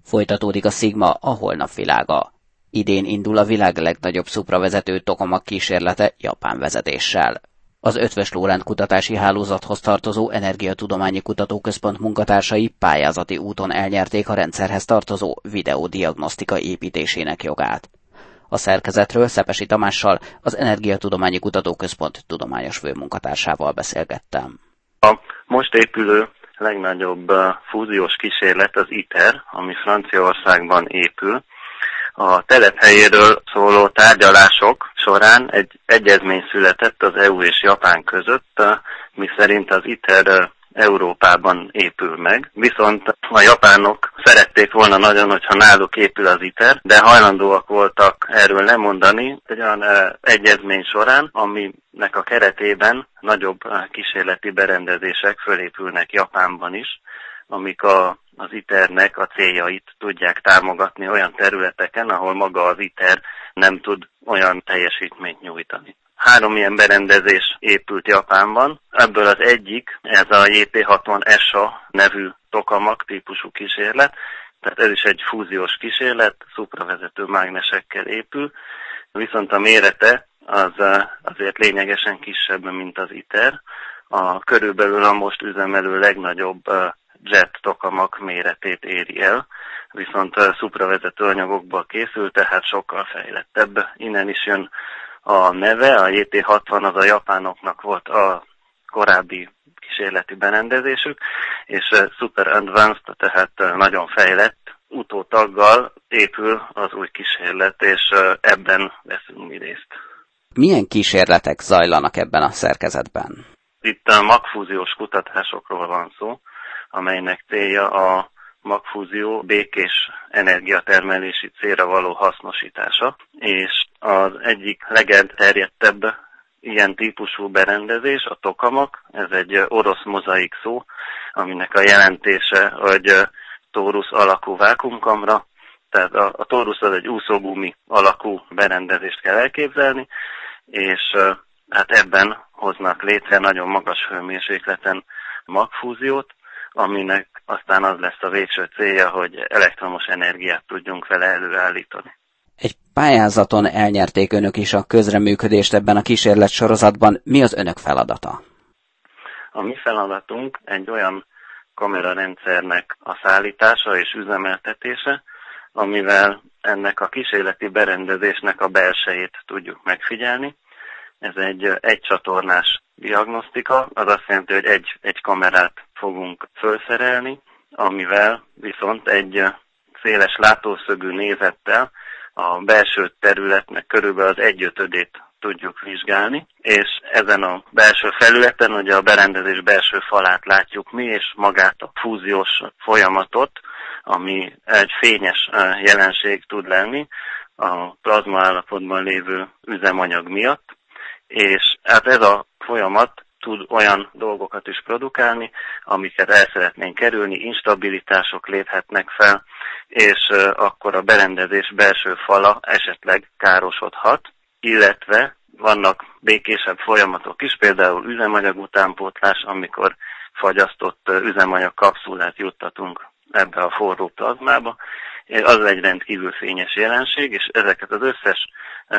Folytatódik a Sigma, a holnap világa. Idén indul a világ legnagyobb szupravezető tokamak kísérlete japán vezetéssel. Az Eötvös Loránd kutatási hálózathoz tartozó Energiatudományi Kutatóközpont munkatársai pályázati úton elnyerték a rendszerhez tartozó videódiagnosztika építésének jogát. A szerkezetről Szepesi Tamással, az Energiatudományi Kutatóközpont tudományos főmunkatársával beszélgettem. A most épülő legnagyobb fúziós kísérlet az ITER, ami Franciaországban épül. A telephelyéről szóló tárgyalások során egy egyezmény született az EU és Japán között, miszerint az ITER Európában épül meg. Viszont a japánok szerették volna nagyon, hogyha náluk épül az ITER, de hajlandóak voltak erről lemondani egy olyan egyezmény során, aminek a keretében nagyobb kísérleti berendezések fölépülnek Japánban is, amik az ITER-nek a céljait tudják támogatni olyan területeken, ahol maga az ITER nem tud olyan teljesítményt nyújtani. 3 ilyen berendezés épült Japánban, ebből az egyik, ez a JP60-ESA nevű tokamak típusú kísérlet, tehát ez is egy fúziós kísérlet, szupravezető mágnesekkel épül, viszont a mérete az azért lényegesen kisebb, mint az ITER. Körülbelül a most üzemelő legnagyobb jet tokamak méretét éri el, viszont szupravezető anyagokból készül, tehát sokkal fejlettebb. Innen is jön a neve, a JT60 az a japánoknak volt a korábbi kísérleti berendezésük, és super advanced, tehát nagyon fejlett utótaggal épül az új kísérlet, és ebben veszünk mi részt. Milyen kísérletek zajlanak ebben a szerkezetben? Itt a magfúziós kutatásokról van szó, amelynek célja a magfúzió békés energiatermelési célra való hasznosítása, és az egyik legelterjedtebb ilyen típusú berendezés a tokamak, ez egy orosz mozaik szó, aminek a jelentése, hogy tórusz alakú vákuumkamra, tehát a tórusz az egy úszógumi alakú berendezést kell elképzelni, és hát ebben hoznak létre nagyon magas hőmérsékleten magfúziót, aminek aztán az lesz a végső célja, hogy elektromos energiát tudjunk vele előállítani. Egy pályázaton elnyerték önök is a közreműködést ebben a kísérlet sorozatban. Mi az önök feladata? A mi feladatunk egy olyan kamerarendszernek a szállítása és üzemeltetése, amivel ennek a kísérleti berendezésnek a belsejét tudjuk megfigyelni. Ez egy egycsatornás diagnosztika, az azt jelenti, hogy egy kamerát fogunk felszerelni, amivel viszont egy széles látószögű nézettel a belső területnek körülbelül az 1/5-ét tudjuk vizsgálni, és ezen a belső felületen ugye a berendezés belső falát látjuk mi, és magát a fúziós folyamatot, ami egy fényes jelenség tud lenni a plazma állapotban lévő üzemanyag miatt, és hát ez a folyamat tud olyan dolgokat is produkálni, amiket el szeretnénk kerülni, instabilitások léphetnek fel, és akkor a berendezés belső fala esetleg károsodhat, illetve vannak békésebb folyamatok is, például üzemanyag utánpótlás, amikor fagyasztott üzemanyag kapszulát juttatunk ebbe a forró plazmába. Az egy rendkívül fényes jelenség, és ezeket az összes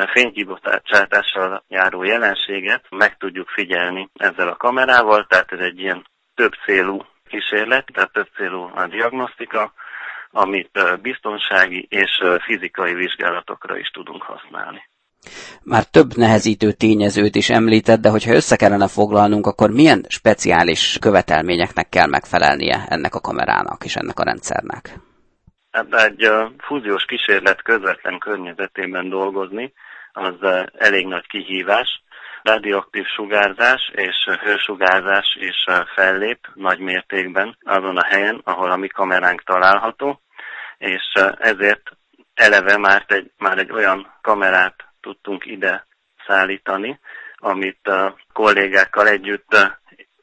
fénykibocsátással járó jelenséget meg tudjuk figyelni ezzel a kamerával, tehát ez egy ilyen több célú kísérlet, tehát több célú a diagnosztika, amit biztonsági és fizikai vizsgálatokra is tudunk használni. Már több nehezítő tényezőt is említett, de hogyha össze kellene foglalnunk, akkor milyen speciális követelményeknek kell megfelelnie ennek a kamerának és ennek a rendszernek? Egy fúziós kísérlet közvetlen környezetében dolgozni, az elég nagy kihívás. Radioaktív sugárzás és hősugárzás is fellép nagy mértékben azon a helyen, ahol a mi kameránk található, és ezért eleve már egy olyan kamerát tudtunk ide szállítani, amit a kollégákkal együtt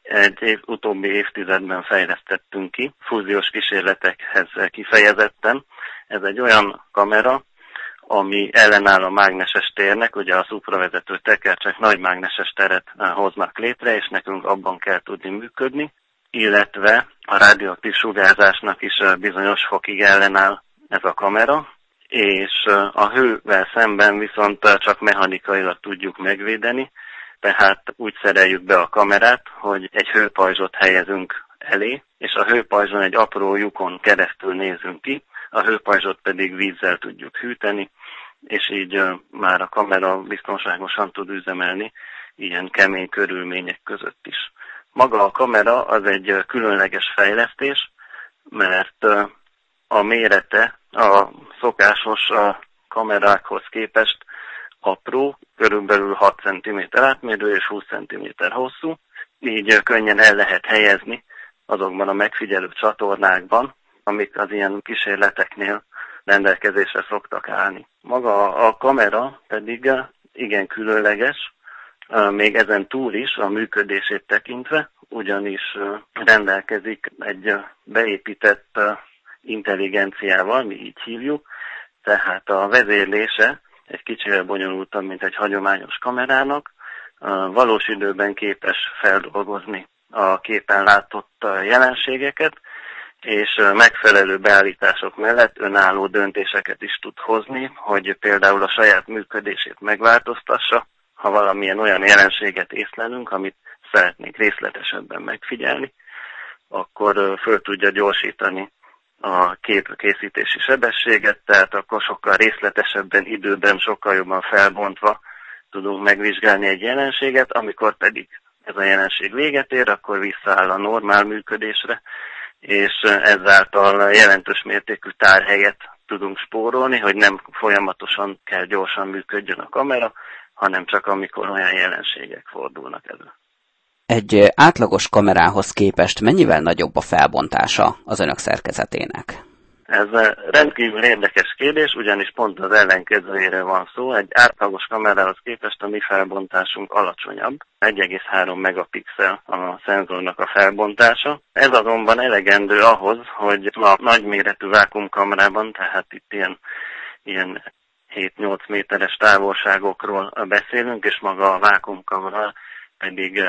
utóbbi évtizedben fejlesztettünk ki, fúziós kísérletekhez kifejezetten. Ez egy olyan kamera, ami ellenáll a mágneses térnek, ugye a szupravezető tekercsek nagy mágneses teret hoznak létre, és nekünk abban kell tudni működni, illetve a radioaktív sugárzásnak is bizonyos fokig ellenáll ez a kamera, és a hővel szemben viszont csak mechanikailag tudjuk megvédeni, tehát úgy szereljük be a kamerát, hogy egy hőpajzsot helyezünk elé, és a hőpajzson egy apró lyukon keresztül nézünk ki, a hőpajzsot pedig vízzel tudjuk hűteni, és így már a kamera biztonságosan tud üzemelni ilyen kemény körülmények között is. Maga a kamera az egy különleges fejlesztés, mert a mérete a szokásos kamerákhoz képest apró, körülbelül 6 cm átmérő és 20 cm hosszú, így könnyen el lehet helyezni azokban a megfigyelő csatornákban, amik az ilyen kísérleteknél rendelkezésre szoktak állni. Maga a kamera pedig igen különleges, még ezen túl is a működését tekintve, ugyanis rendelkezik egy beépített intelligenciával, mi így hívjuk, tehát a vezérlése egy kicsivel bonyolultabb, mint egy hagyományos kamerának, valós időben képes feldolgozni a képen látott jelenségeket, és megfelelő beállítások mellett önálló döntéseket is tud hozni, hogy például a saját működését megváltoztassa, ha valamilyen olyan jelenséget észlelünk, amit szeretnénk részletesebben megfigyelni, akkor föl tudja gyorsítani a képkészítési sebességet, tehát akkor sokkal részletesebben, időben, sokkal jobban felbontva tudunk megvizsgálni egy jelenséget, amikor pedig ez a jelenség véget ér, akkor visszaáll a normál működésre, és ezáltal jelentős mértékű tárhelyet tudunk spórolni, hogy nem folyamatosan kell gyorsan működjön a kamera, hanem csak amikor olyan jelenségek fordulnak elő. Egy átlagos kamerához képest mennyivel nagyobb a felbontása az önök szerkezetének? Ez rendkívül érdekes kérdés, ugyanis pont az ellenkezőjére van szó. Egy átlagos kamerához képest a mi felbontásunk alacsonyabb, 1,3 megapixel a szenzornak a felbontása. Ez azonban elegendő ahhoz, hogy a nagyméretű vákuumkamerában, tehát itt ilyen 7-8 méteres távolságokról beszélünk, és maga a vákuumkamera pedig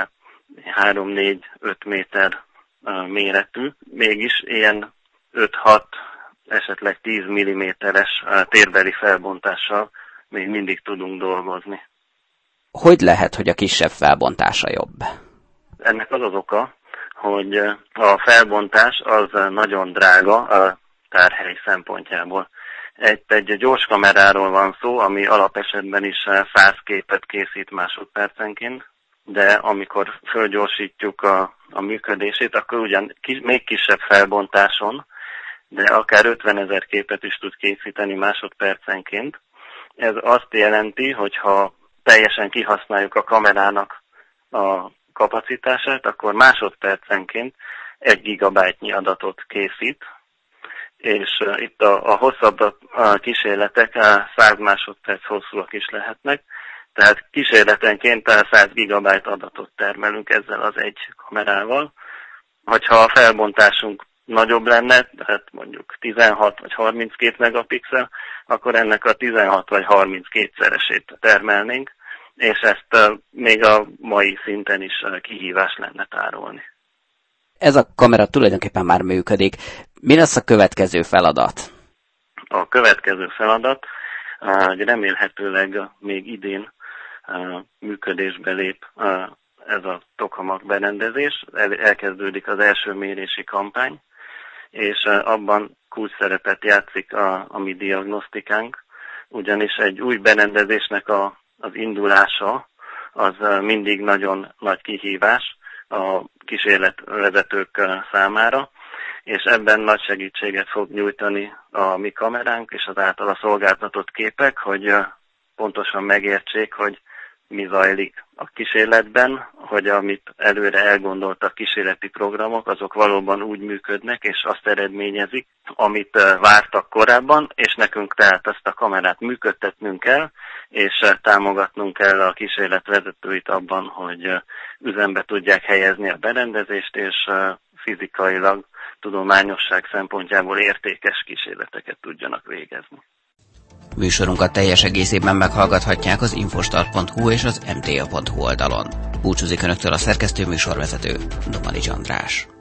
3-4-5 méter méretű, mégis ilyen 5-6, esetleg 10 mm-es térbeli felbontással még mindig tudunk dolgozni. Hogy lehet, hogy a kisebb felbontása jobb? Ennek az az oka, hogy a felbontás az nagyon drága a tárhely szempontjából. Egy gyors kameráról van szó, ami alapesetben is 100 képet készít másodpercenként, de amikor fölgyorsítjuk a működését, akkor ugyan még kisebb felbontáson, de akár 50 000 képet is tud készíteni másodpercenként. Ez azt jelenti, hogy ha teljesen kihasználjuk a kamerának a kapacitását, akkor másodpercenként 1 gigabájtnyi adatot készít, és itt a hosszabb kísérletek 100 másodperc hosszúak is lehetnek, tehát kísérletenként 100 gigabájt adatot termelünk ezzel az egy kamerával. Hogyha a felbontásunk nagyobb lenne, tehát mondjuk 16 vagy 32 megapixel, akkor ennek a 16 vagy 32-szeresét termelnénk, és ezt még a mai szinten is kihívás lenne tárolni. Ez a kamera tulajdonképpen már működik. Mi lesz a következő feladat? A következő feladat, hogy remélhetőleg még idén működésbe lép ez a tokamak berendezés. Elkezdődik az első mérési kampány, és abban kulcsszerepet játszik a mi diagnosztikánk, ugyanis egy új berendezésnek az indulása az mindig nagyon nagy kihívás a kísérletvezetők számára, és ebben nagy segítséget fog nyújtani a mi kameránk és az általa szolgáltatott képek, hogy pontosan megértsék, hogy mi zajlik a kísérletben, hogy amit előre elgondoltak kísérleti programok, azok valóban úgy működnek, és azt eredményezik, amit vártak korábban, és nekünk tehát ezt a kamerát működtetnünk kell, és támogatnunk kell a kísérletvezetőit abban, hogy üzembe tudják helyezni a berendezést, és fizikailag, tudományosság szempontjából értékes kísérleteket tudjanak végezni. Műsorunkat teljes egészében meghallgathatják az infostart.hu és az mta.hu oldalon. Búcsúzik Önöktől a szerkesztő műsorvezető, Domanics András.